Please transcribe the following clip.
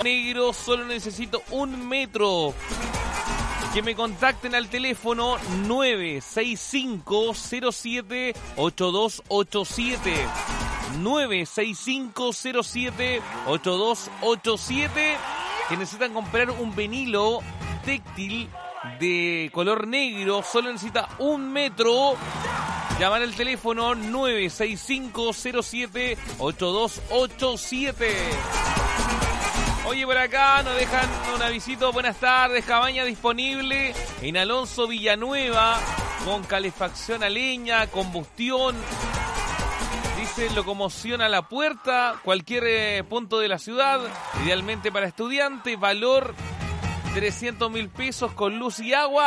negro, solo necesito 1 metro. Que me contacten al teléfono 965078287. 965078287. Que necesitan comprar un vinilo téctil de color negro, solo necesita 1 metro. Llamar al teléfono 965078287. Oye, por acá nos dejan un avisito. Buenas tardes, cabaña disponible en Alonso Villanueva, con calefacción a leña, combustión. Dice locomoción a la puerta, cualquier punto de la ciudad, idealmente para estudiantes, valor 300.000 pesos con luz y agua.